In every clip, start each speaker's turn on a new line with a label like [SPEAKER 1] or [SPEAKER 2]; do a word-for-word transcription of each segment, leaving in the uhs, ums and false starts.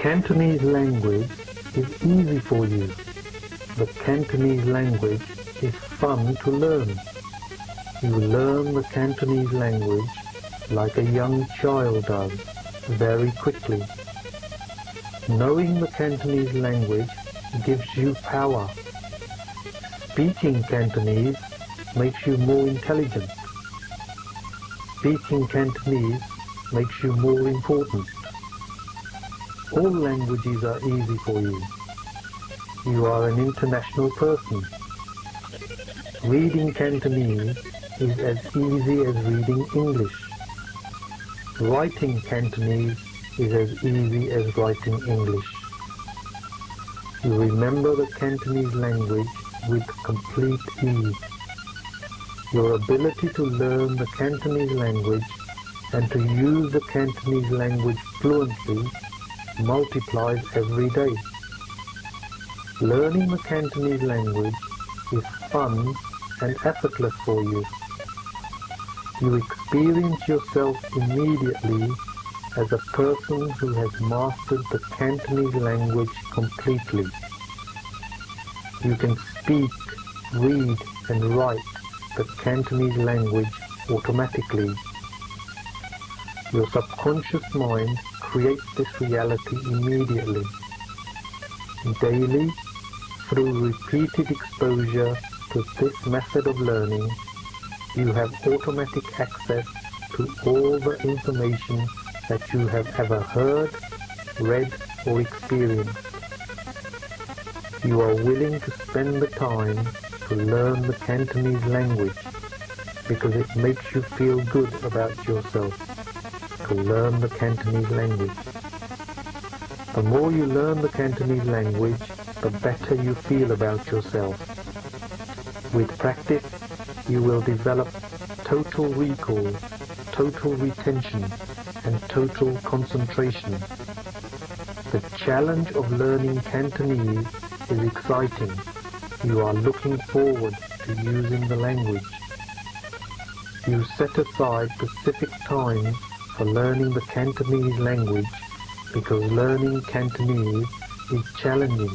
[SPEAKER 1] Cantonese language is easy for you. The Cantonese language is fun to learn. You learn the Cantonese language like a young child does, very quickly. Knowing the Cantonese language gives you power. Speaking Cantonese makes you more intelligent. Speaking Cantonese makes you more important. All languages are easy for you. You are an international person. Reading Cantonese is as easy as reading English. Writing Cantonese is as easy as writing English. You remember the Cantonese language with complete ease. Your ability to learn the Cantonese language and to use the Cantonese language fluently multiplies every day. Learning the Cantonese language is fun and effortless for you. You experience yourself immediately as a person who has mastered the Cantonese language completely. You can speak, read and write the Cantonese language automatically. Your subconscious mind creates this reality immediately. Daily, through repeated exposure to this method of learning, you have automatic access to all the information that you have ever heard, read or experienced. You are willing to spend the time to learn the Cantonese language because it makes you feel good about yourself to learn the Cantonese language. The more you learn the Cantonese language, the better you feel about yourself. With practice, you will develop total recall, total retention, and total concentration. The challenge of learning Cantonese is exciting. You are looking forward to using the language. You set aside specific times for learning the Cantonese language because learning Cantonese is challenging.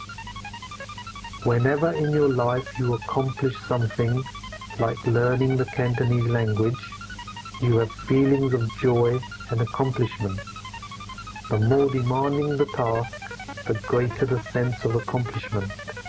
[SPEAKER 1] Whenever in your life you accomplish something like learning the Cantonese language, you have feelings of joy and accomplishment. The more demanding the task, the greater the sense of accomplishment.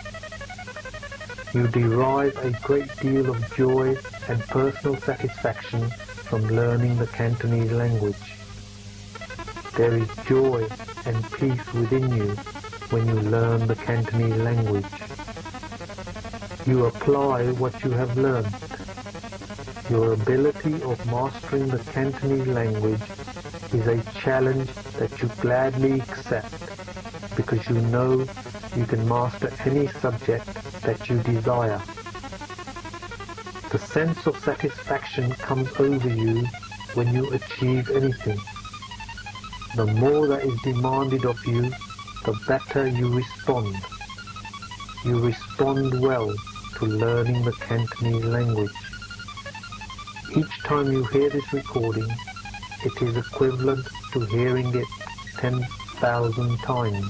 [SPEAKER 1] You derive a great deal of joy and personal satisfaction from learning the Cantonese language. There is joy and peace within you when you learn the Cantonese language. You apply what you have learned. Your ability of mastering the Cantonese language is a challenge that you gladly accept because you know you can master any subject that you desire. The sense of satisfaction comes over you when you achieve anything. The more that is demanded of you, the better you respond. You respond well to learning the Cantonese language. Each time you hear this recording, it is equivalent to hearing it ten thousand times.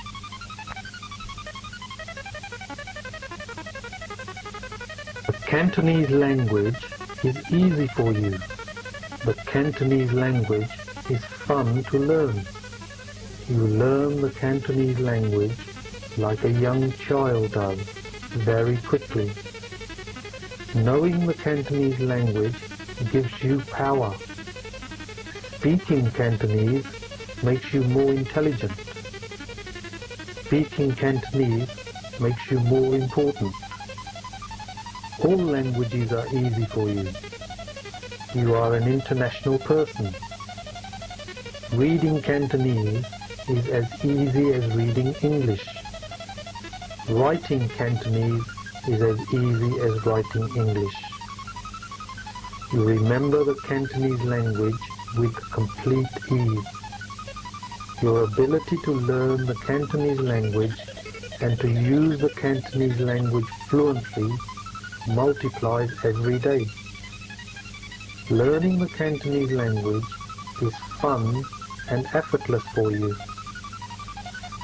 [SPEAKER 1] The Cantonese language is easy for you. The Cantonese language is fun to learn. You learn the Cantonese language like a young child does, very quickly. Knowing the Cantonese language gives you power. Speaking Cantonese makes you more intelligent. Speaking Cantonese makes you more important. All languages are easy for you. You are an international person. Reading Cantonese is as easy as reading English. Writing Cantonese is as easy as writing English. You remember the Cantonese language with complete ease. Your ability to learn the Cantonese language and to use the Cantonese language fluently multiplies every day. Learning the Cantonese language is fun and effortless for you.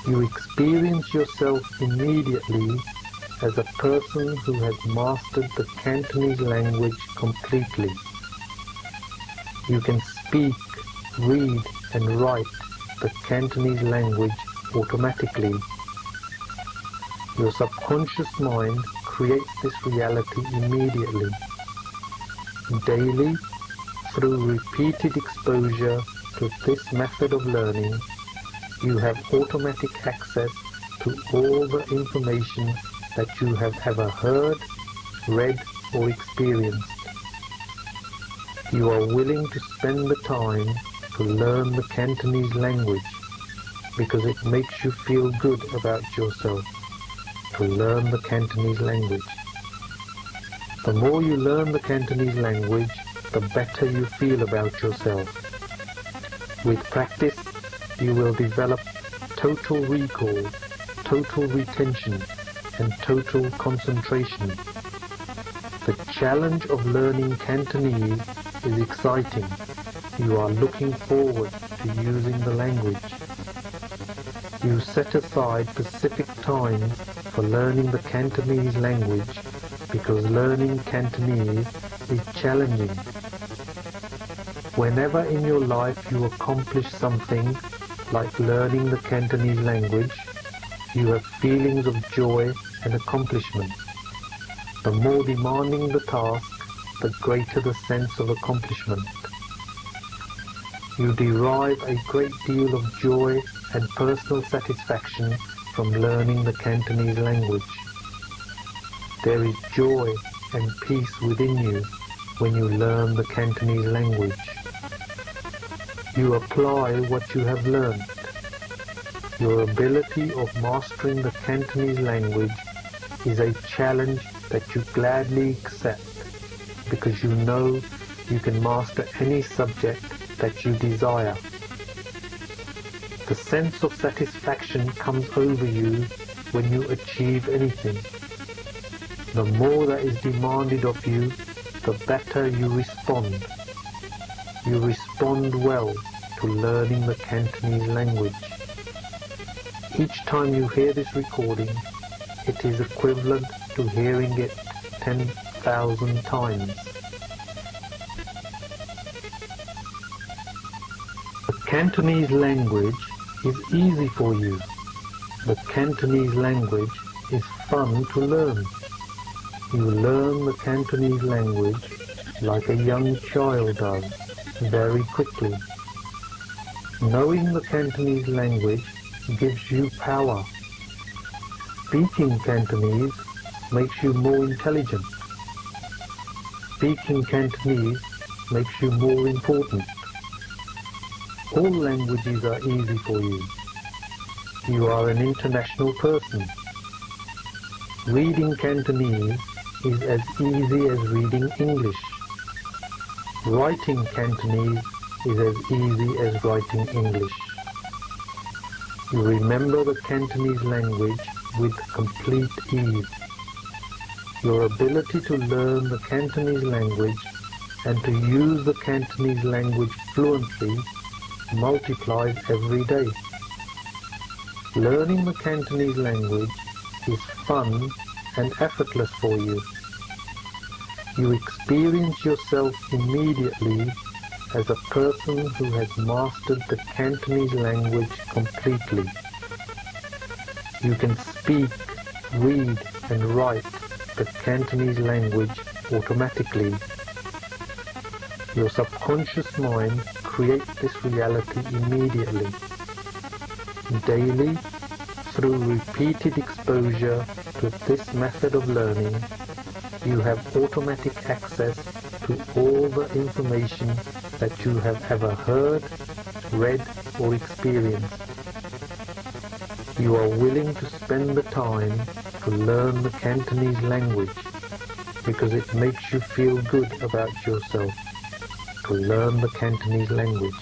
[SPEAKER 1] You experience yourself immediately as a person who has mastered the Cantonese language completely. You can speak, read and write the Cantonese language automatically. Your subconscious mind creates this reality immediately. Daily, through repeated exposure to this method of learning, you have automatic access to all the information that you have ever heard, read or experienced. You are willing to spend the time to learn the Cantonese language because it makes you feel good about yourself to learn the Cantonese language. The more you learn the Cantonese language, the better you feel about yourself. With practice, you will develop total recall, total retention, and total concentration. The challenge of learning Cantonese is exciting. You are looking forward to using the language. You set aside specific times for learning the Cantonese language because learning Cantonese is challenging. Whenever in your life you accomplish something like learning the Cantonese language, you have feelings of joy and accomplishment. The more demanding the task, the greater the sense of accomplishment. You derive a great deal of joy and personal satisfaction from learning the Cantonese language. There is joy and peace within you when you learn the Cantonese language. You apply what you have learned. Your ability of mastering the Cantonese language is a challenge that you gladly accept because you know you can master any subject that you desire. The sense of satisfaction comes over you when you achieve anything. The more that is demanded of you, the better you respond. You respond well to learning the Cantonese language. Each time you hear this recording, it is equivalent to hearing it ten thousand times. The Cantonese language is easy for you. The Cantonese language is fun to learn. You learn the Cantonese language like a young child does, very quickly. Knowing the Cantonese language gives you power. Speaking Cantonese makes you more intelligent. Speaking Cantonese makes you more important. All languages are easy for you. You are an international person. Reading Cantonese is as easy as reading English. Writing Cantonese is as easy as writing English. You remember the Cantonese language with complete ease. Your ability to learn the Cantonese language and to use the Cantonese language fluently multiplies every day. Learning the Cantonese language is fun and effortless for you. You experience yourself immediately as a person who has mastered the Cantonese language completely. You can speak, read and write the Cantonese language automatically. Your subconscious mind creates this reality immediately. Daily, through repeated exposure to this method of learning, you have automatic access to all the information that you have ever heard, read or experienced. You are willing to spend the time to learn the Cantonese language because it makes you feel good about yourself to learn the Cantonese language.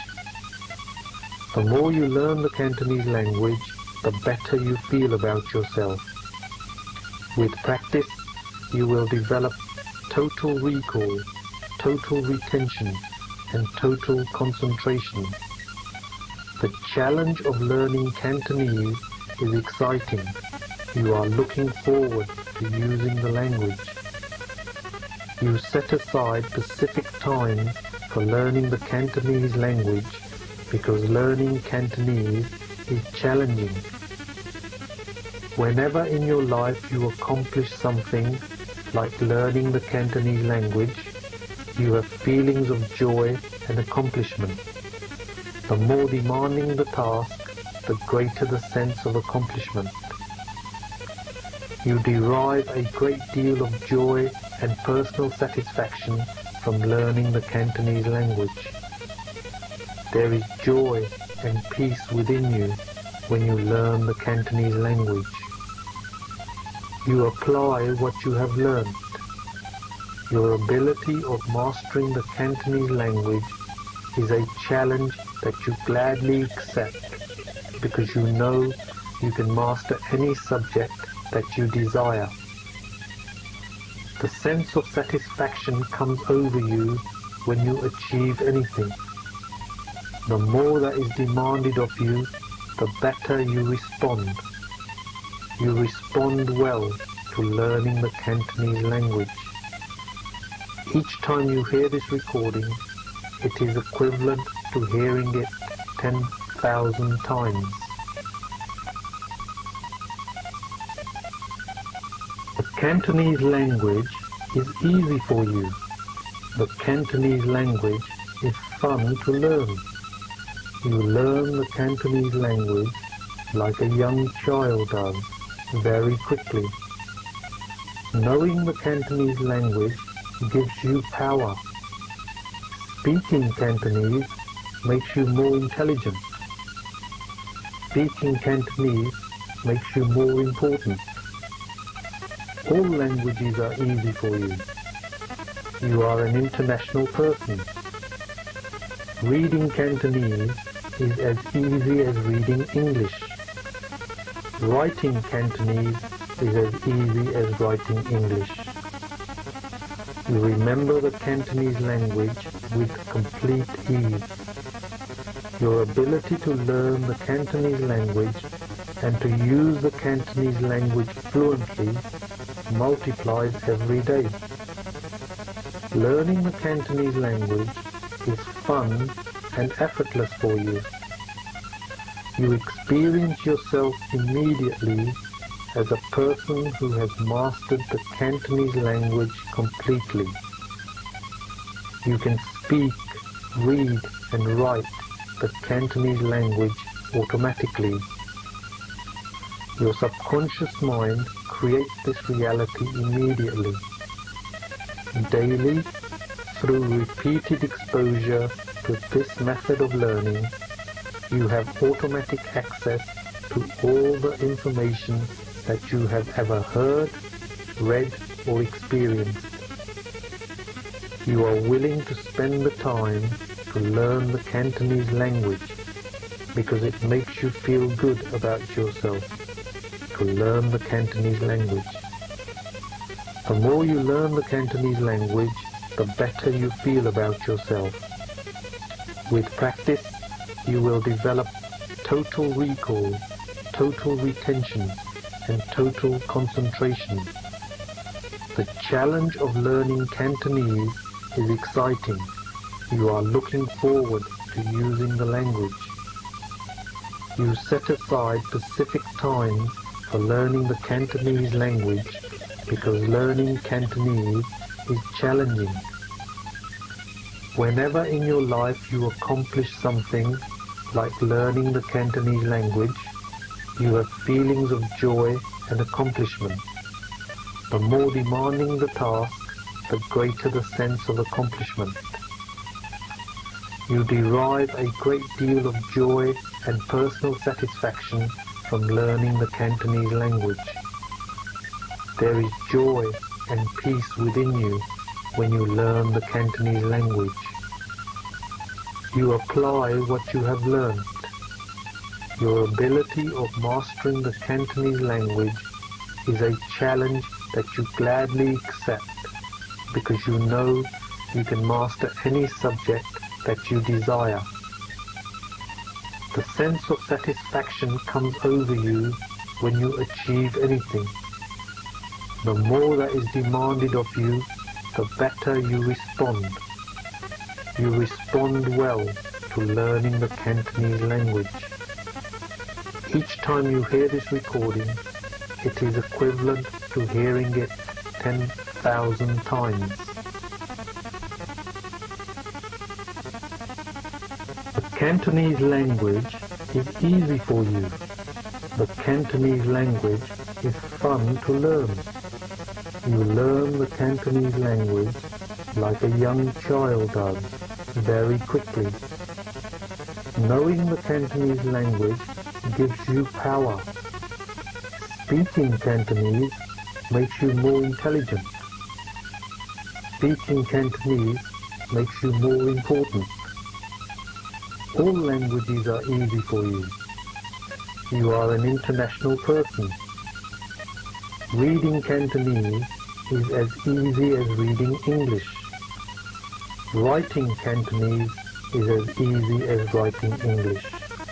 [SPEAKER 1] The more you learn the Cantonese language, the better you feel about yourself. With practice, you will develop total recall, total retention, and total concentration. The challenge of learning Cantonese is exciting. You are looking forward to using the language. You set aside specific times for learning the Cantonese language because learning Cantonese is challenging. Whenever in your life you accomplish something like learning the Cantonese language, you have feelings of joy and accomplishment. The more demanding the task, the greater the sense of accomplishment. You derive a great deal of joy and personal satisfaction from learning the Cantonese language. There is joy and peace within you when you learn the Cantonese language. You apply what you have learned. Your ability of mastering the Cantonese language is a challenge that you gladly accept because you know you can master any subject that you desire. The sense of satisfaction comes over you when you achieve anything. The more that is demanded of you, the better you respond. You respond well to learning the Cantonese language. Each time you hear this recording, it is equivalent to hearing it ten thousand times. The Cantonese language is easy for you. The Cantonese language is fun to learn. You learn the Cantonese language like a young child does, very quickly. Knowing the Cantonese language gives you power. Speaking Cantonese makes you more intelligent. Speaking Cantonese makes you more important. All languages are easy for you. You are an international person. Reading Cantonese is as easy as reading English. Writing Cantonese is as easy as writing English. You remember the Cantonese language with complete ease. Your ability to learn the Cantonese language and to use the Cantonese language fluently multiplies every day. Learning the Cantonese language is fun and effortless for you. You experience yourself immediately as a person who has mastered the Cantonese language completely. You can speak, read and write the Cantonese language automatically. Your subconscious mind creates this reality immediately. Daily, through repeated exposure to this method of learning, you have automatic access to all the information that you have ever heard, read or experienced. You are willing to spend the time to learn the Cantonese language because it makes you feel good about yourself to learn the Cantonese language. The more you learn the Cantonese language, the better you feel about yourself. With practice, you will develop total recall, total retention, and total concentration. The challenge of learning Cantonese is exciting. You are looking forward to using the language. You set aside specific times for learning the Cantonese language because learning Cantonese is challenging. Whenever in your life you accomplish something like learning the Cantonese language, you have feelings of joy and accomplishment. The more demanding the task, the greater the sense of accomplishment. You derive a great deal of joy and personal satisfaction from learning the Cantonese language. There is joy and peace within you when you learn the Cantonese language. You apply what you have learned. Your ability of mastering the Cantonese language is a challenge that you gladly accept because you know you can master any subject that you desire. The sense of satisfaction comes over you when you achieve anything. The more that is demanded of you, the better you respond. You respond well to learning the Cantonese language. Each time you hear this recording, it is equivalent to hearing it ten thousand times. The Cantonese language is easy for you. The Cantonese language is fun to learn. You learn the Cantonese language like a young child does, very quickly. Knowing the Cantonese language gives you power. Speaking Cantonese makes you more intelligent. Speaking Cantonese makes you more important. All languages are easy for you. You are an international person. Reading Cantonese is as easy as reading English. Writing Cantonese is as easy as writing English.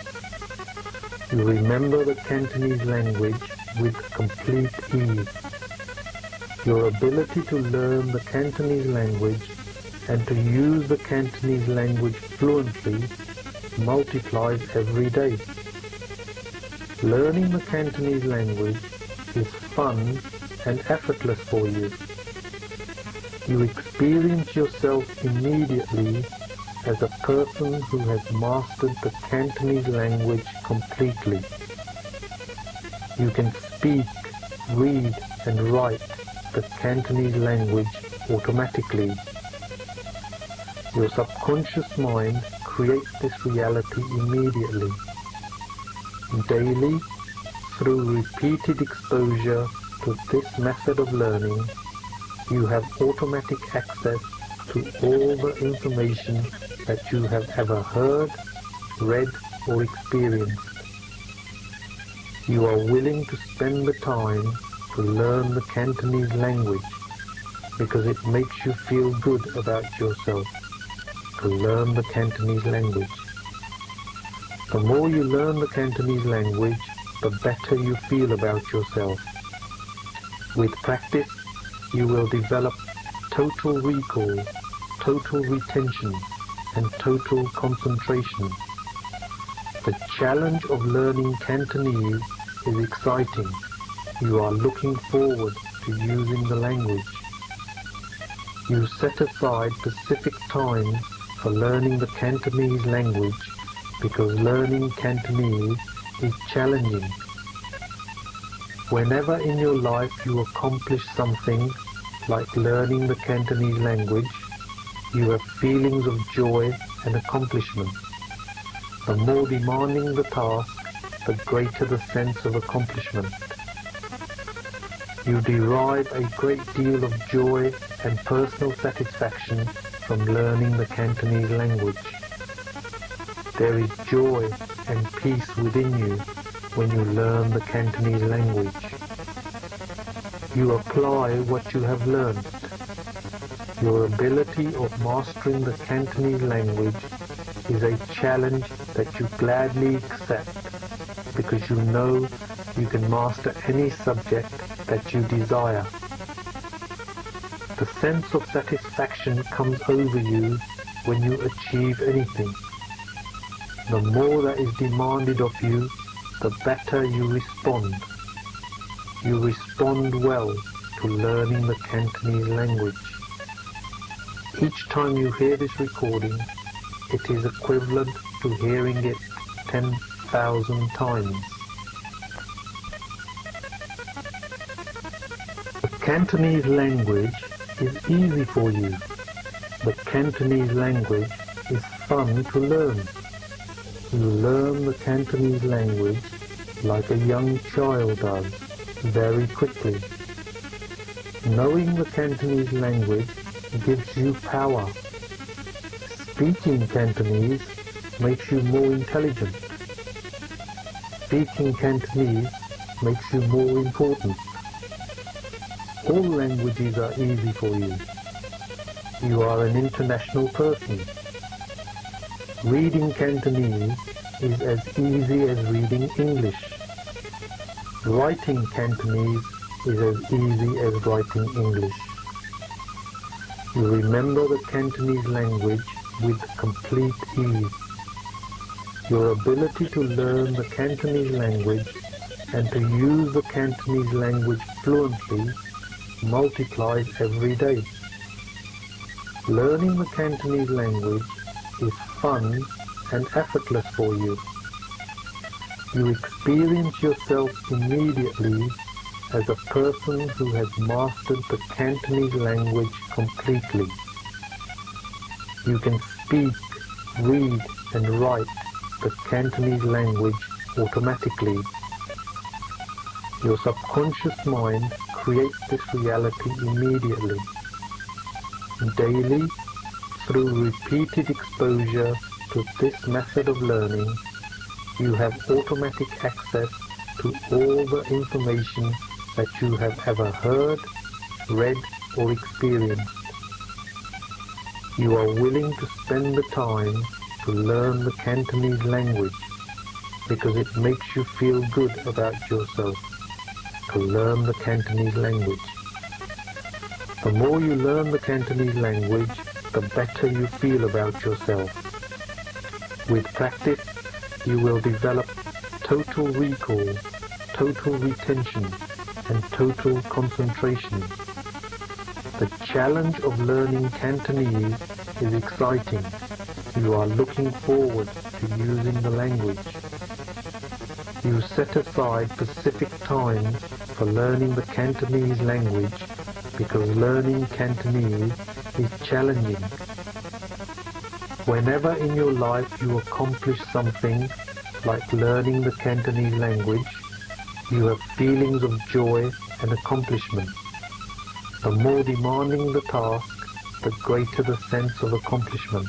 [SPEAKER 1] You remember the Cantonese language with complete ease. Your ability to learn the Cantonese language and to use the Cantonese language fluently multiplies every day. Learning the Cantonese language is fun and effortless for you. You experience yourself immediately as a person who has mastered the Cantonese language completely. You can speak, read and write the Cantonese language automatically. Your subconscious mind creates this reality immediately. Daily, through repeated exposure to this method of learning, you have automatic access to all the information that you have ever heard, read or experienced. You are willing to spend the time to learn the Cantonese language because it makes you feel good about yourself to learn the Cantonese language. The more you learn the Cantonese language, the better you feel about yourself. With practice, you will develop total recall, total retention, and total concentration. The challenge of learning Cantonese is exciting. You are looking forward to using the language. You set aside specific time for learning the Cantonese language because learning Cantonese is challenging. Whenever in your life you accomplish something like learning the Cantonese language, you have feelings of joy and accomplishment. The more demanding the task, the greater the sense of accomplishment. You derive a great deal of joy and personal satisfaction from learning the Cantonese language. There is joy and peace within you when you learn the Cantonese language. You apply what you have learned. Your ability of mastering the Cantonese language is a challenge that you gladly accept because you know you can master any subject that you desire. The sense of satisfaction comes over you when you achieve anything. The more that is demanded of you, the better you respond. You respond well to learning the Cantonese language. Each time you hear this recording, it is equivalent to hearing it ten thousand times. The Cantonese language is easy for you. The Cantonese language is fun to learn. You learn the Cantonese language like a young child does, very quickly. Knowing the Cantonese language gives you power. Speaking Cantonese makes you more intelligent. Speaking Cantonese makes you more important. All languages are easy for you. You are an international person. Reading Cantonese is as easy as reading English. Writing Cantonese is as easy as writing English. You remember the Cantonese language with complete ease. Your ability to learn the Cantonese language and to use the Cantonese language fluently multiplies every day. Learning the Cantonese language is fun and effortless for you. You experience yourself immediately as a person who has mastered the Cantonese language completely. You can speak, read and write the Cantonese language automatically. Your subconscious mind creates this reality immediately. Daily, through repeated exposure to this method of learning, you have automatic access to all the information that you have ever heard, read or experienced. You are willing to spend the time to learn the Cantonese language because it makes you feel good about yourself to learn the Cantonese language. The more you learn the Cantonese language, the better you feel about yourself. With practice, you will develop total recall, total retention, and total concentration. The challenge of learning Cantonese is exciting. You are looking forward to using the language. You set aside specific times for learning the Cantonese language because learning Cantonese is challenging. Whenever in your life you accomplish something like learning the Cantonese language, you have feelings of joy and accomplishment. The more demanding the task, the greater the sense of accomplishment.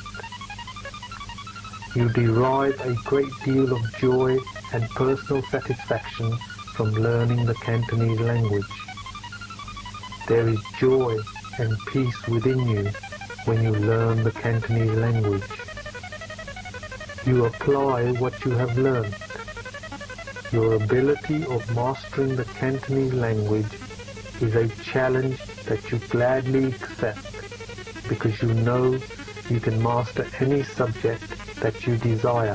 [SPEAKER 1] You derive a great deal of joy and personal satisfaction from learning the Cantonese language. There is joy and peace within you when you learn the Cantonese language. You apply what you have learned. Your ability of mastering the Cantonese language is a challenge that you gladly accept because you know you can master any subject that you desire.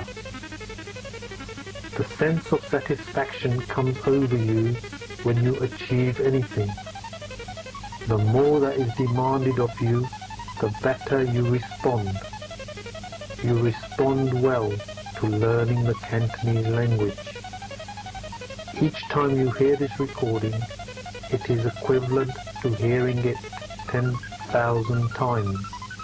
[SPEAKER 1] The sense of satisfaction comes over you when you achieve anything. The more that is demanded of you, the better you respond. You respond well to learning the Cantonese language. Each time you hear this recording, it is equivalent to hearing it ten thousand times.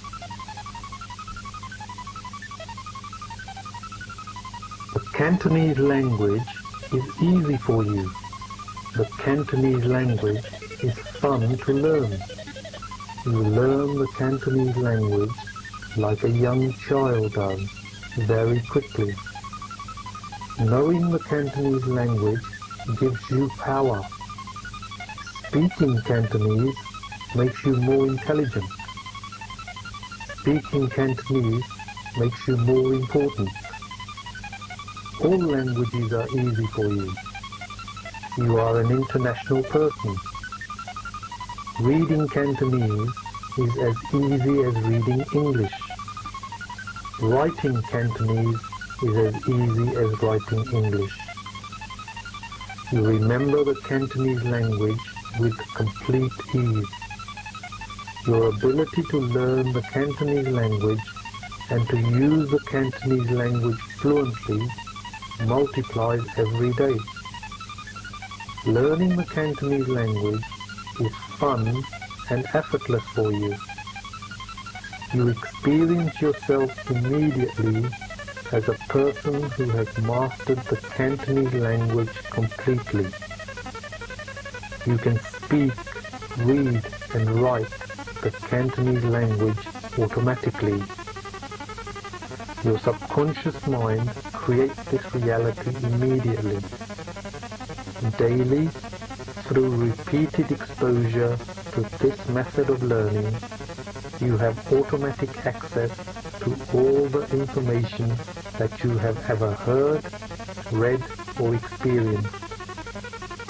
[SPEAKER 1] The Cantonese language is easy for you. The Cantonese language is fun to learn. You learn the Cantonese language like a young child does, very quickly. Knowing the Cantonese language gives you power. Speaking Cantonese makes you more intelligent. Speaking Cantonese makes you more important. All languages are easy for you. You are an international person. Reading Cantonese is as easy as reading English. Writing Cantonese is as easy as writing English. You remember the Cantonese language with complete ease. Your ability to learn the Cantonese language and to use the Cantonese language fluently multiplies every day. Learning the Cantonese language is fun and effortless for you. You experience yourself immediately as a person who has mastered the Cantonese language completely. You can speak, read and write the Cantonese language automatically. Your subconscious mind creates this reality immediately. Daily, through repeated exposure to this method of learning, you have automatic access to all the information that you have ever heard, read or experienced.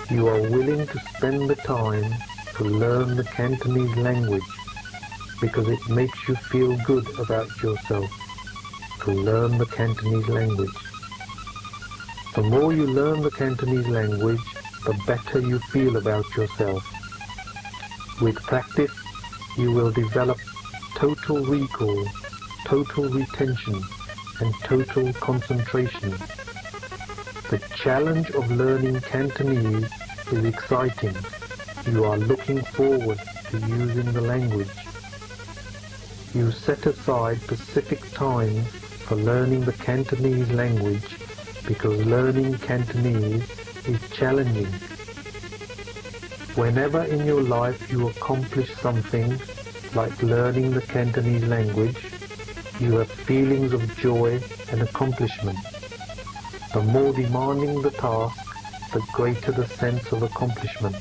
[SPEAKER 1] You are willing to spend the time to learn the Cantonese language because it makes you feel good about yourself. To learn the Cantonese language. The more you learn the Cantonese language, the better you feel about yourself. With practice, you will develop total recall, total retention, and total concentration. The challenge of learning Cantonese is exciting. You are looking forward to using the language. You set aside specific times for learning the Cantonese language because learning Cantonese is challenging. Whenever in your life you accomplish something like learning the Cantonese language, you have feelings of joy and accomplishment. The more demanding the task, the greater the sense of accomplishment.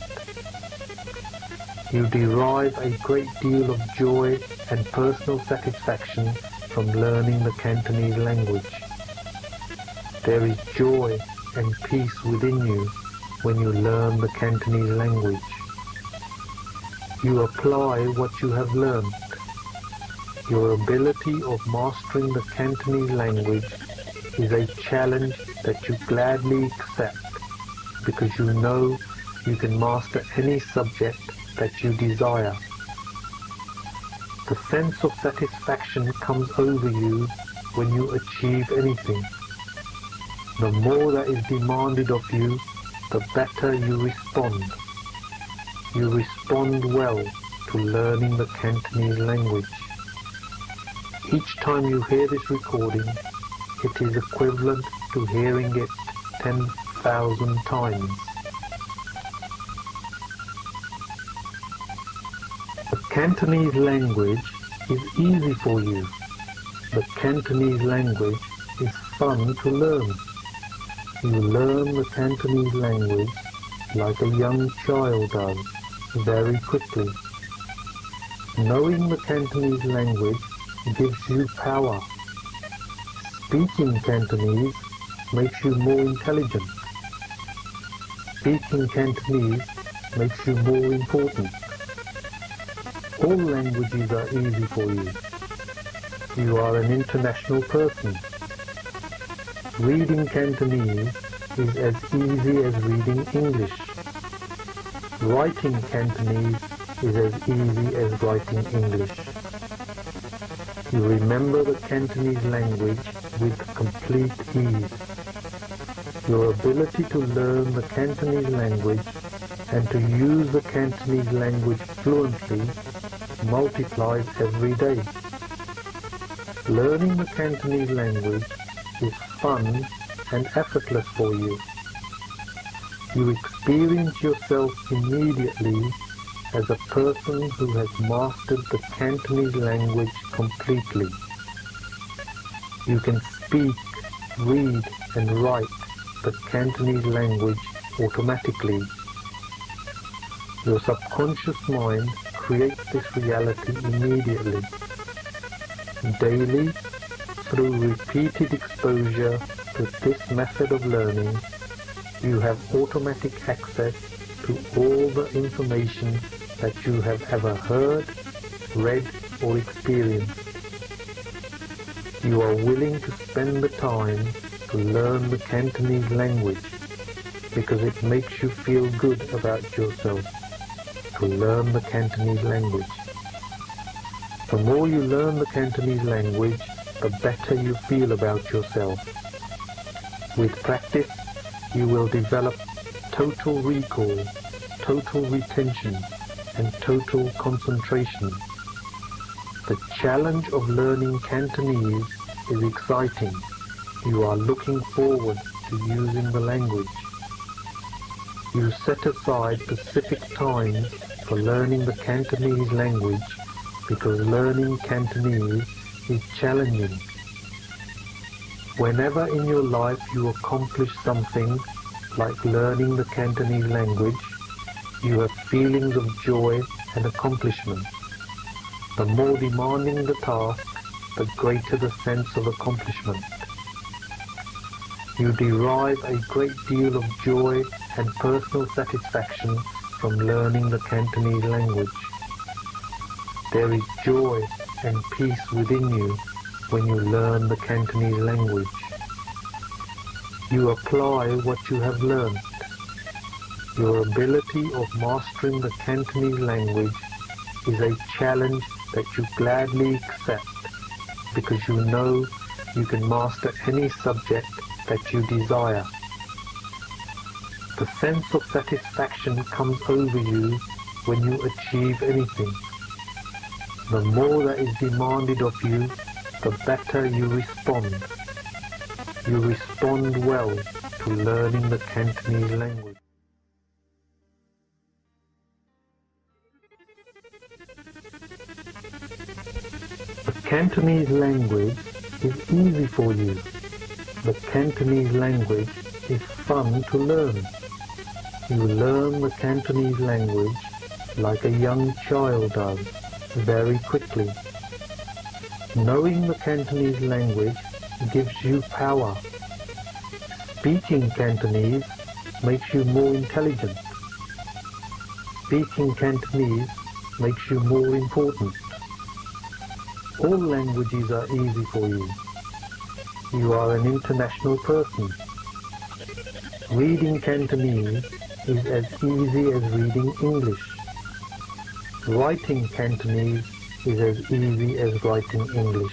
[SPEAKER 1] You derive a great deal of joy and personal satisfaction from learning the Cantonese language. There is joy and peace within you when you learn the Cantonese language. You apply what you have learned. Your ability of mastering the Cantonese language is a challenge that you gladly accept because you know you can master any subject that you desire. The sense of satisfaction comes over you when you achieve anything. The more that is demanded of you, the better you respond. You respond well to learning the Cantonese language. Each time you hear this recording, it is equivalent to hearing it ten thousand times. The Cantonese language is easy for you. The Cantonese language is fun to learn. You learn the Cantonese language like a young child does, very quickly. Knowing the Cantonese language gives you power. Speaking Cantonese makes you more intelligent. Speaking Cantonese makes you more important. All languages are easy for you. You are an international person. Reading Cantonese is as easy as reading English. Writing Cantonese is as easy as writing English. You remember the Cantonese language with complete ease. Your ability to learn the Cantonese language and to use the Cantonese language fluently multiplies every day. Learning the Cantonese language is fun and effortless for you. You experience yourself immediately as a person who has mastered the Cantonese language completely. You can speak, read and write the Cantonese language automatically. Your subconscious mind creates this reality immediately. Daily, through repeated exposure to this method of learning, you have automatic access to all the information that you have ever heard, read or experienced. You are willing to spend the time to learn the Cantonese language because it makes you feel good about yourself. To learn the Cantonese language. The more you learn the Cantonese language, the better you feel about yourself. With practice, you will develop total recall, total retention, and total concentration. The challenge of learning Cantonese is exciting. You are looking forward to using the language. You set aside specific times for learning the Cantonese language because learning Cantonese is challenging. Whenever in your life you accomplish something like learning the Cantonese language, you have feelings of joy and accomplishment. The more demanding the task, the greater the sense of accomplishment. You derive a great deal of joy and personal satisfaction from learning the Cantonese language. There is joy and peace within you when you learn the Cantonese language. You apply what you have learned. Your ability of mastering the Cantonese language is a challenge that you gladly accept because you know you can master any subject that you desire. The sense of satisfaction comes over you when you achieve anything. The more that is demanded of you, the better you respond. You respond well to learning the Cantonese language. The Cantonese language is easy for you. The Cantonese language is fun to learn. You learn the Cantonese language like a young child does, very quickly. Knowing the Cantonese language gives you power. Speaking Cantonese makes you more intelligent. Speaking Cantonese makes you more important. All languages are easy for you. You are an international person. Reading Cantonese is as easy as reading English. Writing Cantonese is as easy as writing English.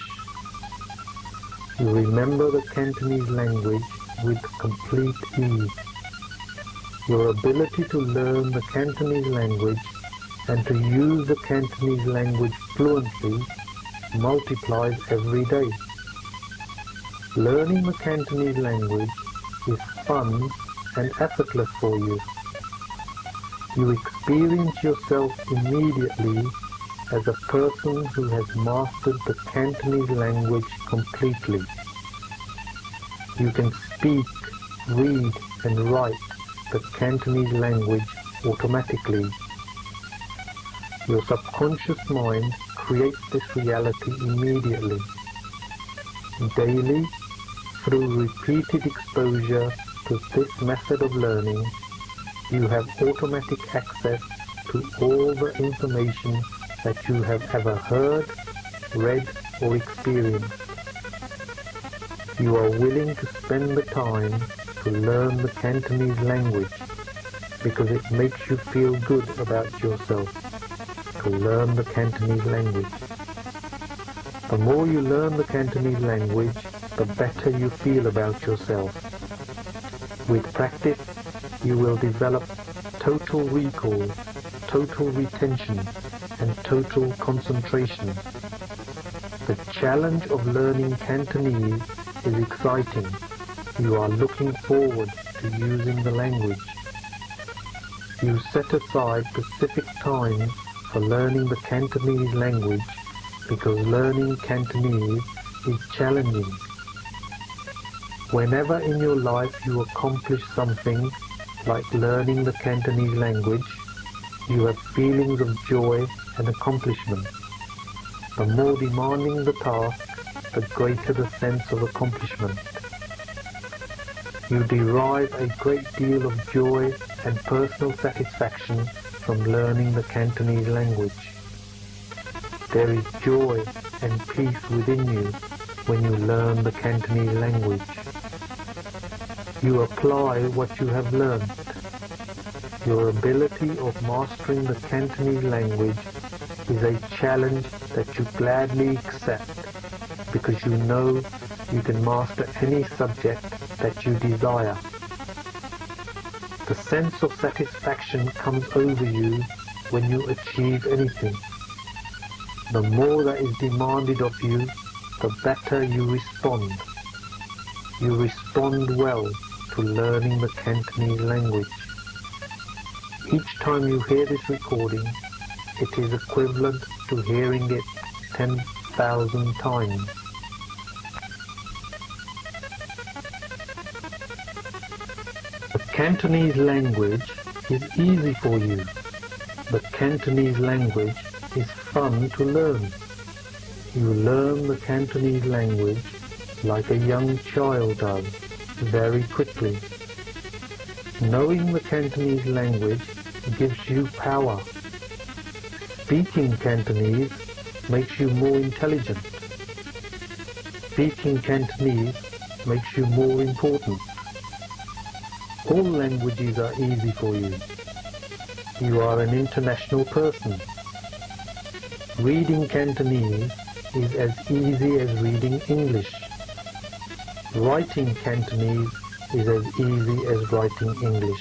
[SPEAKER 1] You remember the Cantonese language with complete ease. Your ability to learn the Cantonese language and to use the Cantonese language fluently multiplies every day. Learning the Cantonese language is fun and effortless for you. You experience yourself immediately as a person who has mastered the Cantonese language completely. You can speak, read and write the Cantonese language automatically. Your subconscious mind creates this reality immediately. Daily, through repeated exposure to this method of learning, you have automatic access to all the information that you have ever heard, read or experienced. You are willing to spend the time to learn the Cantonese language because it makes you feel good about yourself to learn the Cantonese language. The more you learn the Cantonese language, the better you feel about yourself. With practice, you will develop total recall, total retention, and total concentration. The challenge of learning Cantonese is exciting. You are looking forward to using the language. You set aside specific times for learning the Cantonese language because learning Cantonese is challenging. Whenever in your life you accomplish something like learning the Cantonese language, you have feelings of joy and accomplishment. The more demanding the task, the greater the sense of accomplishment. You derive a great deal of joy and personal satisfaction from learning the Cantonese language. There is joy and peace within you when you learn the Cantonese language. You apply what you have learned. Your ability of mastering the Cantonese language is a challenge that you gladly accept because you know you can master any subject that you desire. The sense of satisfaction comes over you when you achieve anything. The more that is demanded of you, the better you respond. You respond well to learning the Cantonese language. Each time you hear this recording, it is equivalent to hearing it ten thousand times. The Cantonese language is easy for you. The Cantonese language is fun to learn. You learn the Cantonese language like a young child does, very quickly. Knowing the Cantonese language gives you power. Speaking Cantonese makes you more intelligent. Speaking Cantonese makes you more important. All languages are easy for you. You are an international person. Reading Cantonese is as easy as reading English. Writing Cantonese is as easy as writing English.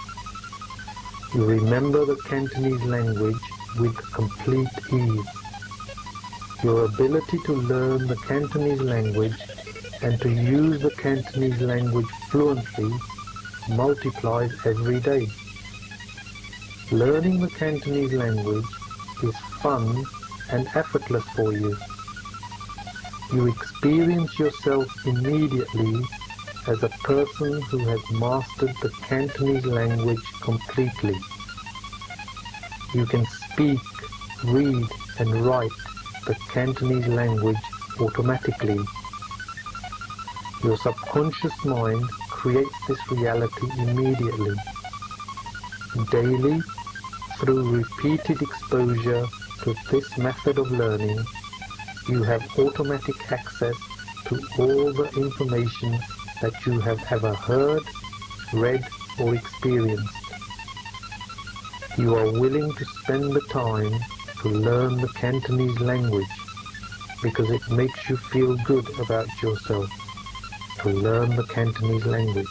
[SPEAKER 1] You remember the Cantonese language with complete ease. Your ability to learn the Cantonese language and to use the Cantonese language fluently multiplies every day. Learning the Cantonese language is fun and effortless for you. You experience yourself immediately as a person who has mastered the Cantonese language completely. You can speak, read and write the Cantonese language automatically. Your subconscious mind creates this reality immediately. Daily, through repeated exposure to this method of learning, you have automatic access to all the information that you have ever heard, read or experienced. You are willing to spend the time to learn the Cantonese language because it makes you feel good about yourself to learn the Cantonese language.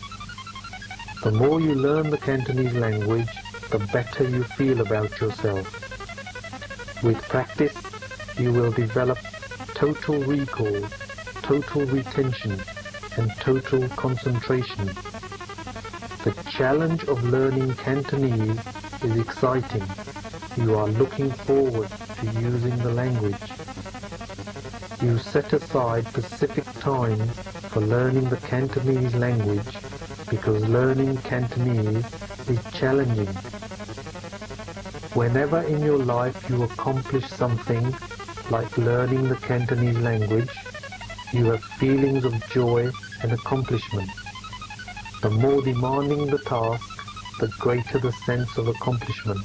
[SPEAKER 1] The more you learn the Cantonese language, the better you feel about yourself. With practice, you will develop total recall, total retention, and total concentration. The challenge of learning Cantonese is exciting. You are looking forward to using the language. You set aside specific times for learning the Cantonese language because learning Cantonese is challenging. Whenever in your life you accomplish something like learning the Cantonese language, you have feelings of joy and accomplishment. The more demanding the task, the greater the sense of accomplishment.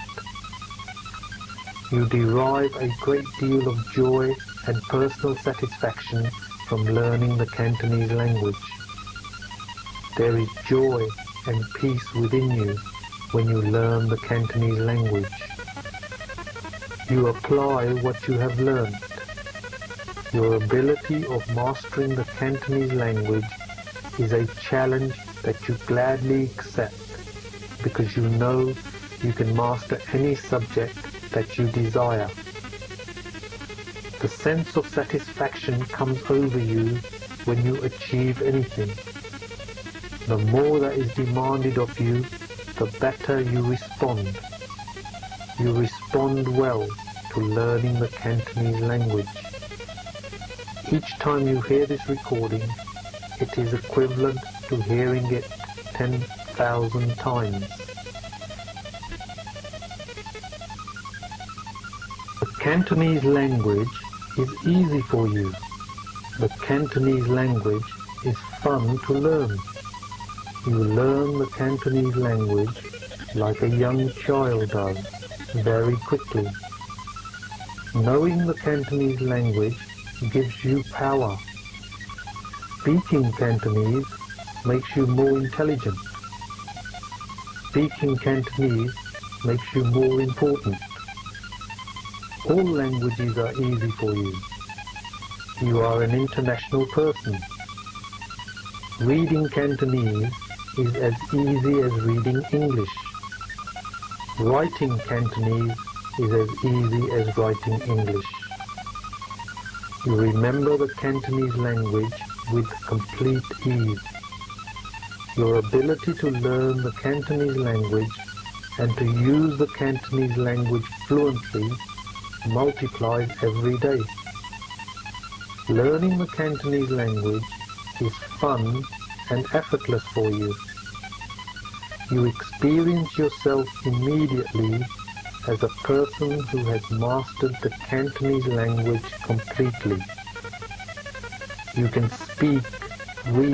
[SPEAKER 1] You derive a great deal of joy and personal satisfaction from learning the Cantonese language. There is joy and peace within you when you learn the Cantonese language. You apply what you have learned. Your ability of mastering the Cantonese language is a challenge that you gladly accept because you know you can master any subject that you desire. The sense of satisfaction comes over you when you achieve anything. The more that is demanded of you, the better you respond. You respond well to learning the Cantonese language. Each time you hear this recording, it is equivalent to hearing it ten thousand times. The Cantonese language is easy for you. The Cantonese language is fun to learn. You learn the Cantonese language like a young child does, very quickly. Knowing the Cantonese language gives you power. Speaking Cantonese makes you more intelligent. Speaking Cantonese makes you more important. All languages are easy for you. You are an international person. Reading Cantonese is as easy as reading English. Writing Cantonese is as easy as writing English. You remember the Cantonese language with complete ease. Your ability to learn the Cantonese language and to use the Cantonese language fluently multiplies every day. Learning the Cantonese language is fun and effortless for you. You experience yourself immediately as a person who has mastered the Cantonese language completely. You can speak, read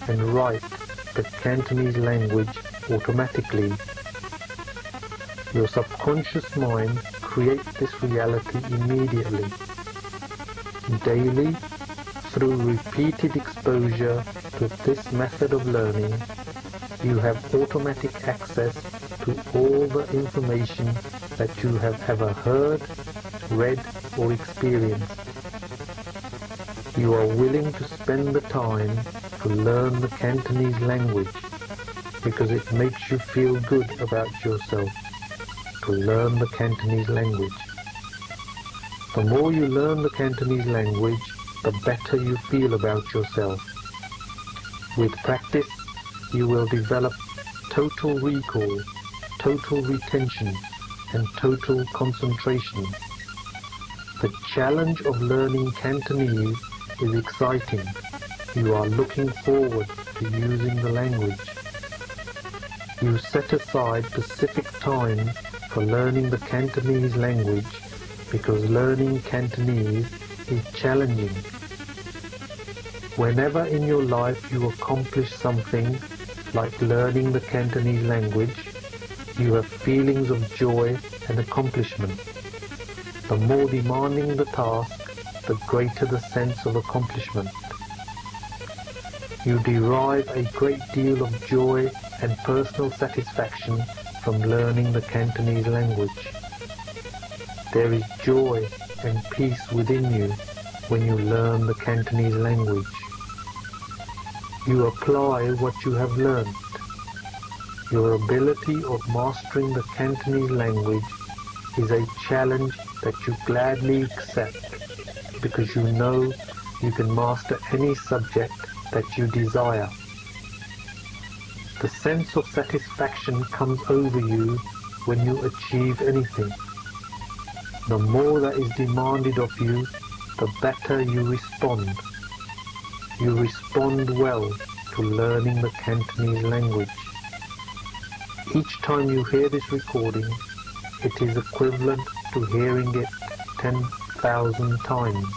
[SPEAKER 1] and write the Cantonese language automatically. Your subconscious mind creates this reality immediately. Daily, through repeated exposure to this method of learning, you have automatic access to all the information that you have ever heard, read, or experienced. You are willing to spend the time to learn the Cantonese language because it makes you feel good about yourself to learn the Cantonese language. The more you learn the Cantonese language, the better you feel about yourself. With practice, you will develop total recall, total retention, and total concentration. The challenge of learning Cantonese is exciting. You are looking forward to using the language. You set aside specific times for learning the Cantonese language because learning Cantonese is challenging. Whenever in your life you accomplish something like learning the Cantonese language, you have feelings of joy and accomplishment. The more demanding the task, the greater the sense of accomplishment. You derive a great deal of joy and personal satisfaction from learning the Cantonese language. There is joy and peace within you when you learn the Cantonese language. You apply what you have learned. Your ability of mastering the Cantonese language is a challenge that you gladly accept because you know you can master any subject that you desire. The sense of satisfaction comes over you when you achieve anything. The more that is demanded of you, the better you respond. You respond well to learning the Cantonese language. Each time you hear this recording, it is equivalent to hearing it ten thousand times.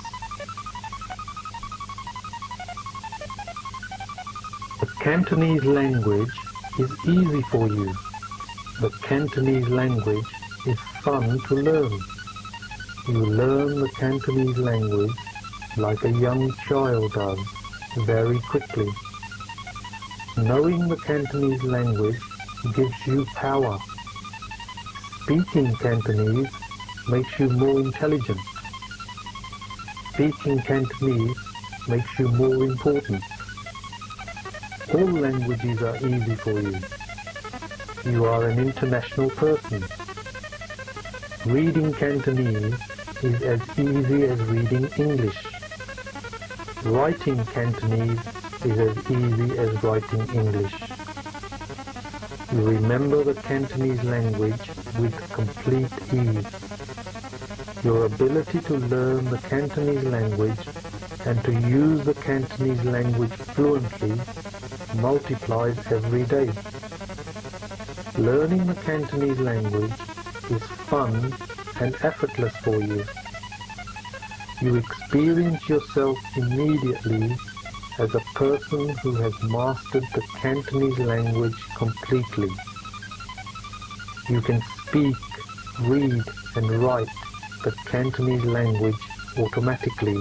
[SPEAKER 1] The Cantonese language is easy for you. The Cantonese language is fun to learn. You learn the Cantonese language like a young child does, very quickly. Knowing the Cantonese language gives you power. Speaking Cantonese makes you more intelligent. Speaking Cantonese makes you more important. All languages are easy for you. You are an international person. Reading Cantonese is as easy as reading English. Writing Cantonese is as easy as writing English. You remember the Cantonese language with complete ease. Your ability to learn the Cantonese language and to use the Cantonese language fluently multiplies every day. Learning the Cantonese language is fun and effortless for you. You experience yourself immediately as a person who has mastered the Cantonese language completely. You can speak, read and write the Cantonese language automatically.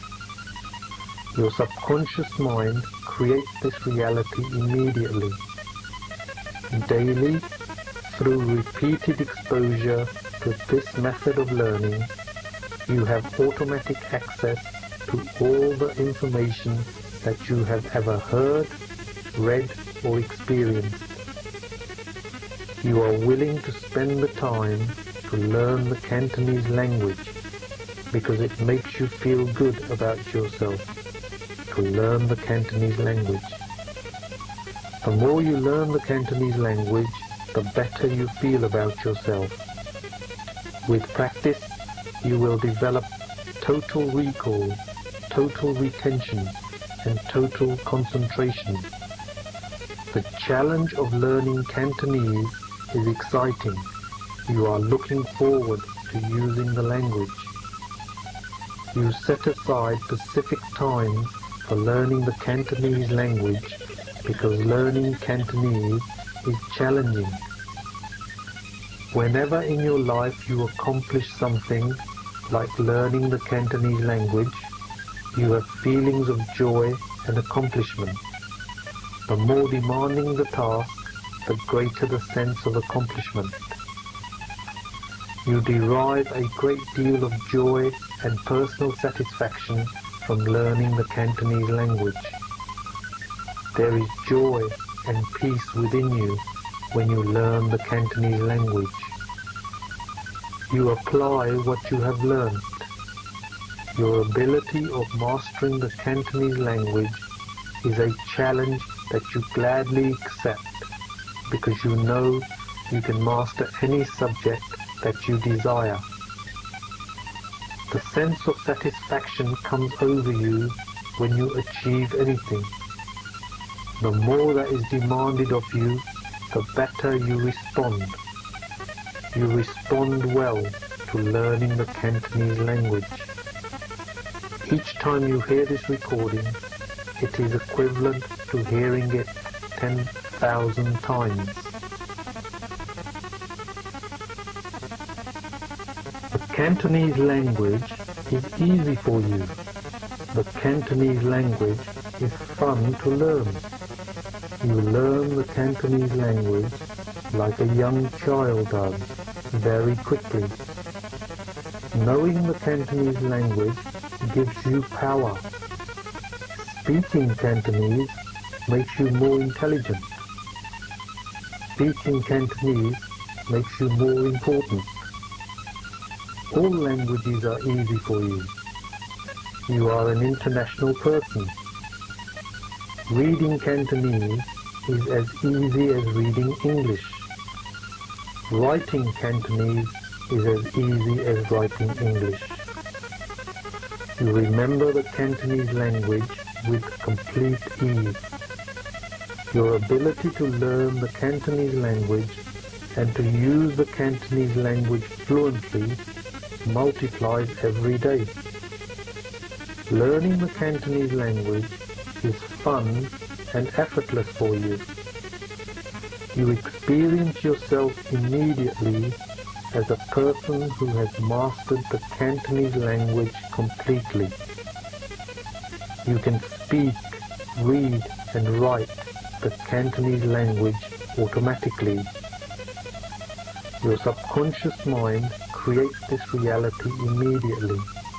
[SPEAKER 1] Your subconscious mind creates this reality immediately. Daily, through repeated exposure to this method of learning, you have automatic access to all the information that you have ever heard, read or experienced. You are willing to spend the time to learn the Cantonese language because it makes you feel good about yourself to learn the Cantonese language. The more you learn the Cantonese language, the better you feel about yourself. With practice, you will develop total recall, total retention, and total concentration. The challenge of learning Cantonese is exciting. You are looking forward to using the language. You set aside specific times for learning the Cantonese language because learning Cantonese is challenging. Whenever in your life you accomplish something like learning the Cantonese language, you have feelings of joy and accomplishment. The more demanding the task, the greater the sense of accomplishment. You derive a great deal of joy and personal satisfaction from learning the Cantonese language. There is joy and peace within you when you learn the Cantonese language. You apply what you have learned. Your ability of mastering the Cantonese language is a challenge that you gladly accept because you know you can master any subject that you desire. The sense of satisfaction comes over you when you achieve anything. The more that is demanded of you, the better you respond. You respond well to learning the Cantonese language. Each time you hear this recording, it is equivalent to hearing it ten thousand times. The Cantonese language is easy for you. The Cantonese language is fun to learn. You learn the Cantonese language like a young child does, very quickly. Knowing the Cantonese language gives you power. Speaking Cantonese makes you more intelligent. Speaking Cantonese makes you more important. All languages are easy for you. You are an international person. Reading Cantonese is as easy as reading English. Writing Cantonese is as easy as writing English. You remember the Cantonese language with complete ease. Your ability to learn the Cantonese language and to use the Cantonese language fluently multiplies every day. Learning the Cantonese language is fun and effortless for you. You experience yourself immediately as a person who has mastered the Cantonese language completely. You can speak, read and write the Cantonese language automatically. Your subconscious mind creates this reality immediately.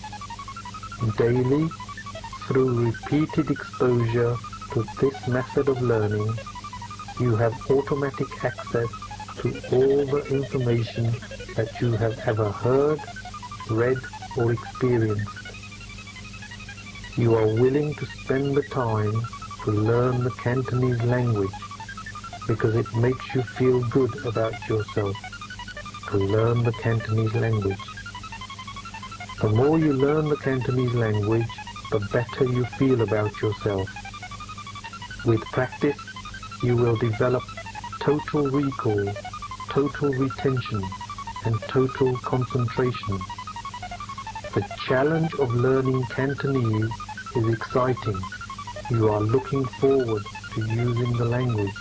[SPEAKER 1] Daily, through repeated exposure to this method of learning, you have automatic access to all the information that you have ever heard, read or experienced. You are willing to spend the time to learn the Cantonese language because it makes you feel good about yourself to learn the Cantonese language. The more you learn the Cantonese language, the better you feel about yourself. With practice, you will develop total recall, total retention, and total concentration. The challenge of learning Cantonese is exciting. You are looking forward to using the language.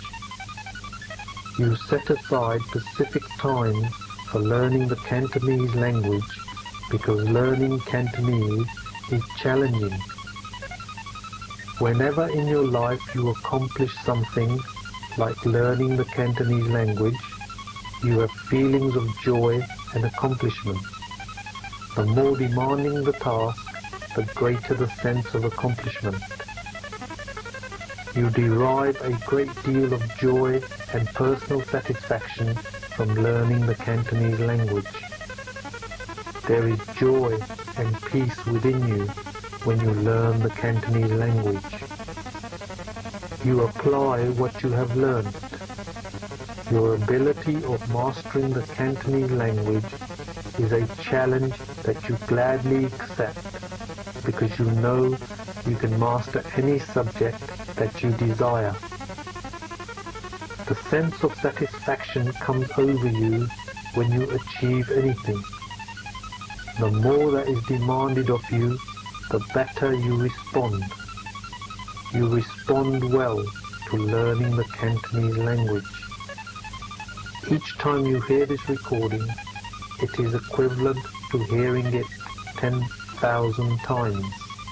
[SPEAKER 1] You set aside specific times for learning the Cantonese language because learning Cantonese is challenging. Whenever in your life you accomplish something like learning the Cantonese language, you have feelings of joy and accomplishment. The more demanding the task, the greater the sense of accomplishment. You derive a great deal of joy and personal satisfaction from learning the Cantonese language. There is joy and peace within you when you learn the Cantonese language. You apply what you have learned. Your ability of mastering the Cantonese language is a challenge that you gladly accept because you know you can master any subject that you desire. The sense of satisfaction comes over you when you achieve anything. The more that is demanded of you, the better you respond. You respond well to to learning the Cantonese language. Each time you hear this recording, it is equivalent to hearing it ten thousand times.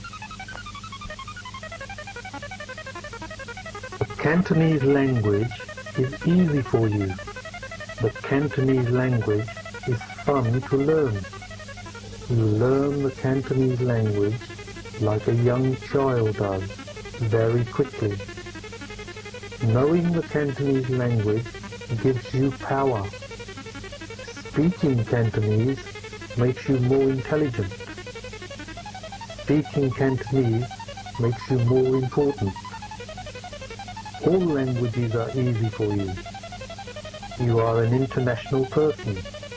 [SPEAKER 1] The Cantonese language is easy for you. The Cantonese language is fun to learn. You learn the Cantonese language like a young child does, very quickly. Knowing the Cantonese language gives you power. Speaking Cantonese makes you more intelligent. Speaking Cantonese makes you more important. All languages are easy for you. You are an international person.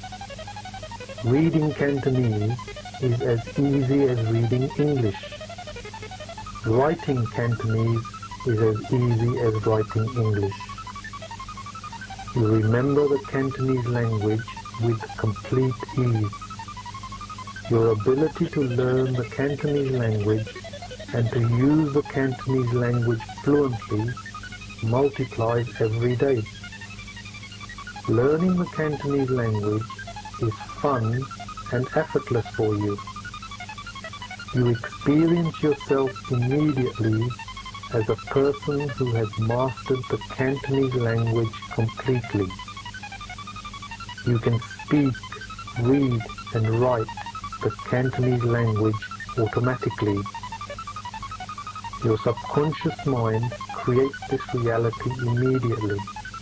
[SPEAKER 1] Reading Cantonese is as easy as reading English. Writing Cantonese is as easy as writing English. You remember the Cantonese language with complete ease. Your ability to learn the Cantonese language and to use the Cantonese language fluently multiplies every day. Learning the Cantonese language is fun and effortless for you. You experience yourself immediately as a person who has mastered the Cantonese language completely. You can speak, read and write the Cantonese language automatically. Your subconscious mind creates this reality immediately.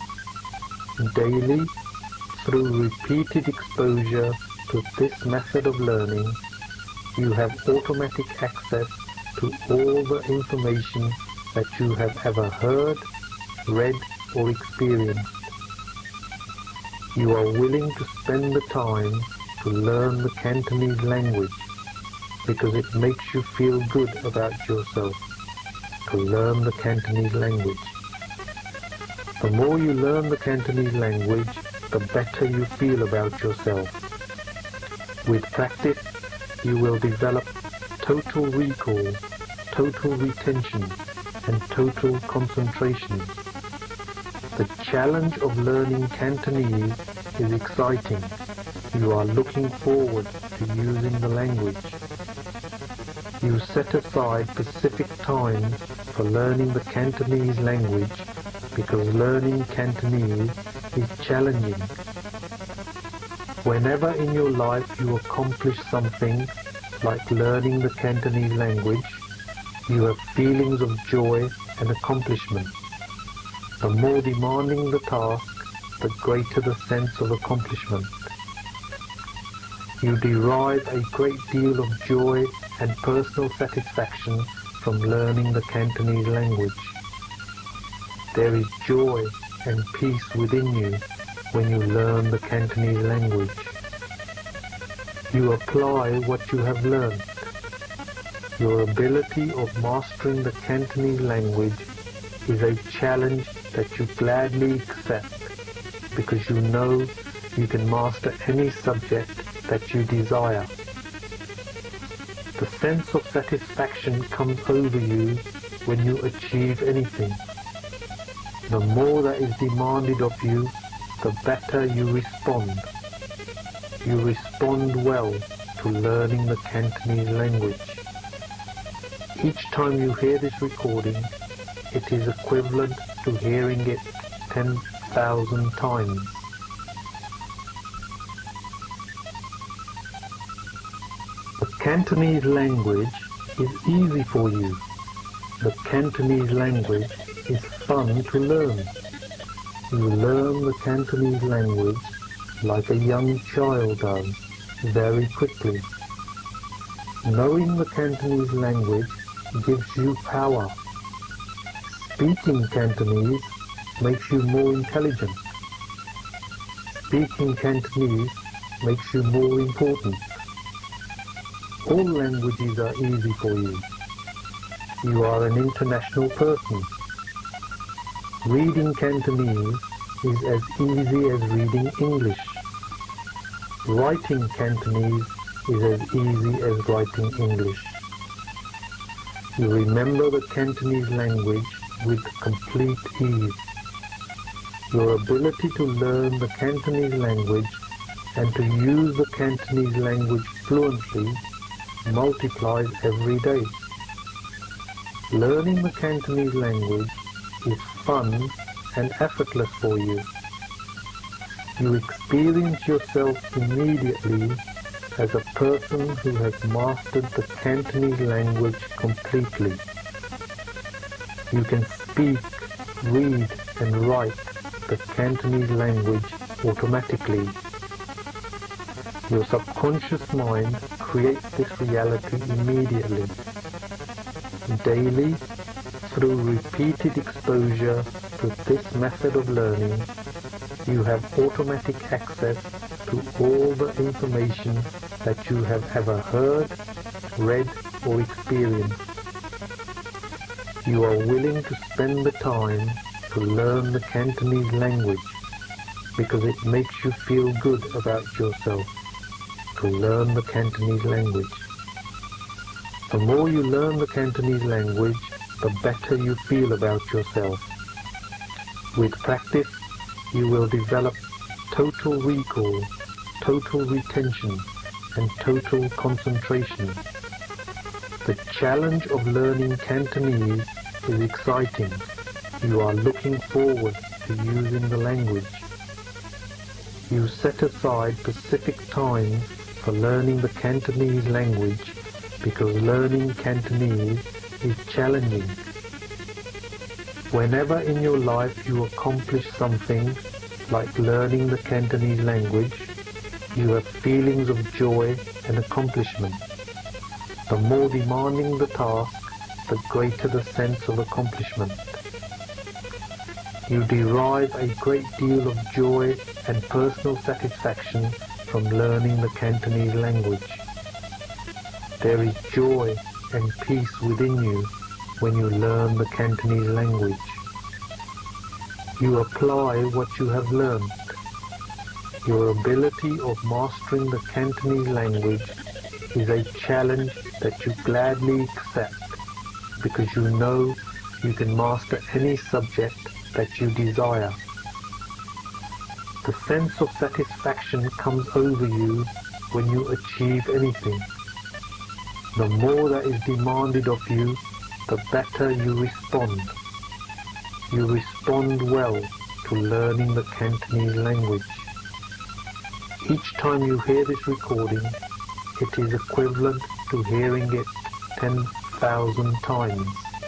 [SPEAKER 1] Daily, through repeated exposure to this method of learning, you have automatic access to all the information that you have ever heard, read or experienced. You are willing to spend the time to learn the Cantonese language because it makes you feel good about yourself to learn the Cantonese language. The more you learn the Cantonese language, the better you feel about yourself. With practice, you will develop total recall, total retention, and total concentration. The challenge of learning Cantonese is exciting. You are looking forward to using the language. You set aside specific times for learning the Cantonese language because learning Cantonese is challenging. Whenever in your life you accomplish something like learning the Cantonese language, you have feelings of joy and accomplishment. The more demanding the task, the greater the sense of accomplishment. You derive a great deal of joy and personal satisfaction from learning the Cantonese language. There is joy and peace within you when you learn the Cantonese language. You apply what you have learned. Your ability of mastering the Cantonese language is a challenge that you gladly accept because you know you can master any subject that you desire. The sense of satisfaction comes over you when you achieve anything. The more that is demanded of you, the better you respond. You respond well to learning the Cantonese language. Each time you hear this recording, it is equivalent to hearing it ten thousand times. The Cantonese language is easy for you. The Cantonese language is fun to learn. You learn the Cantonese language like a young child does, very quickly. Knowing the Cantonese language gives you power. Speaking Cantonese makes you more intelligent. Speaking Cantonese makes you more important. All languages are easy for you. You are an international person. Reading Cantonese is as easy as reading English. Writing Cantonese is as easy as writing English. You remember the Cantonese language with complete ease. Your ability to learn the Cantonese language and to use the Cantonese language fluently multiplies every day. Learning the Cantonese language is fun and effortless for you. You experience yourself immediately as a person who has mastered the Cantonese language completely. You can speak, read and write the Cantonese language automatically. Your subconscious mind creates this reality immediately. Daily, through repeated exposure to this method of learning, you have automatic access to all the information that you have ever heard, read or experienced. You are willing to spend the time to learn the Cantonese language because it makes you feel good about yourself to learn the Cantonese language. The more you learn the Cantonese language, the better you feel about yourself. With practice, you will develop total recall, total retention, and total concentration. The challenge of learning Cantonese is exciting. You are looking forward to using the language. You set aside specific times for learning the Cantonese language because learning Cantonese is challenging. Whenever in your life you accomplish something like learning the Cantonese language, you have feelings of joy and accomplishment. The more demanding the task, the greater the sense of accomplishment. You derive a great deal of joy and personal satisfaction from learning the Cantonese language. There is joy and peace within you when you learn the Cantonese language. You apply what you have learned. Your ability of mastering the Cantonese language is a challenge that you gladly accept because you know you can master any subject that you desire. The sense of satisfaction comes over you when you achieve anything. The more that is demanded of you, the better you respond. You respond well to learning the Cantonese language. Each time you hear this recording, it is equivalent to hearing it ten thousand times.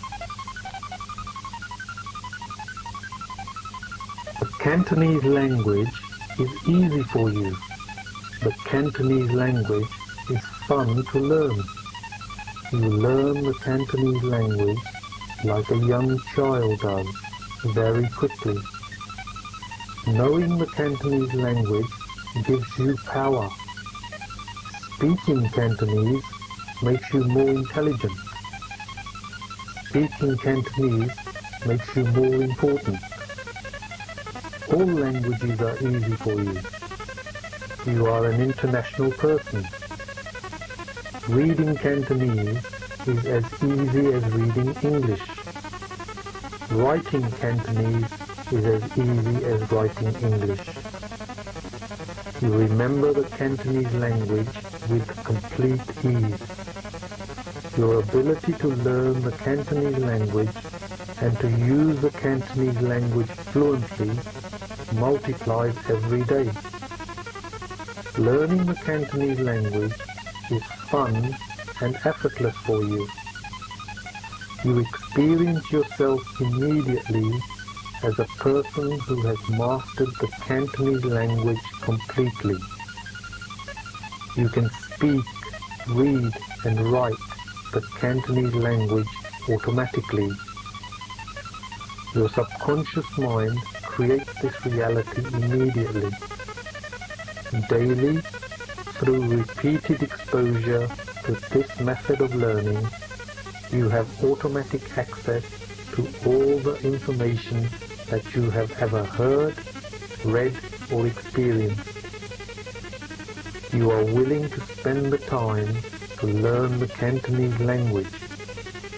[SPEAKER 1] The Cantonese language is easy for you. The Cantonese language is fun to learn. You learn the Cantonese language like a young child does, very quickly. Knowing the Cantonese language gives you power. Speaking Cantonese makes you more intelligent. Speaking Cantonese makes you more important. All languages are easy for you. You are an international person. Reading Cantonese is as easy as reading English. Writing Cantonese is as easy as writing English. You remember the Cantonese language with complete ease. Your ability to learn the Cantonese language and to use the Cantonese language fluently multiplies every day. Learning the Cantonese language is fun and effortless for you. You experience yourself immediately as a person who has mastered the Cantonese language completely. You can speak, read and write the Cantonese language automatically. Your subconscious mind creates this reality immediately. Daily, through repeated exposure to this method of learning, you have automatic access to all the information that you have ever heard, read or experienced. You are willing to spend the time to learn the Cantonese language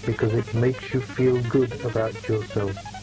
[SPEAKER 1] because it makes you feel good about yourself.